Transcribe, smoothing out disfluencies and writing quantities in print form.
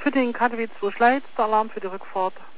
für den KTW 2 Schleiz, der Alarm für die Rückfahrt.